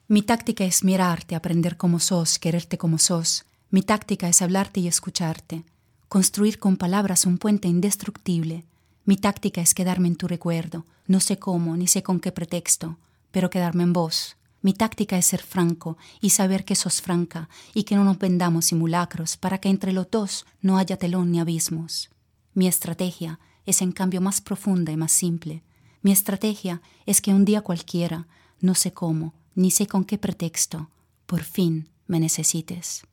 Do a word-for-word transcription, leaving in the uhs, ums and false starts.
Mi táctica es mirarte, aprender como sos, quererte como sos. Mi táctica es hablarte y escucharte. Construir con palabras un puente indestructible. Mi táctica es quedarme en tu recuerdo. No sé cómo, ni sé con qué pretexto, pero quedarme en vos. Mi táctica es ser franco y saber que sos franca y que no nos vendamos simulacros para que entre los dos no haya telón ni abismos. Mi estrategia es en cambio más profunda y más simple. Mi estrategia es que un día cualquiera, no sé cómo, ni sé con qué pretexto, por fin me necesites.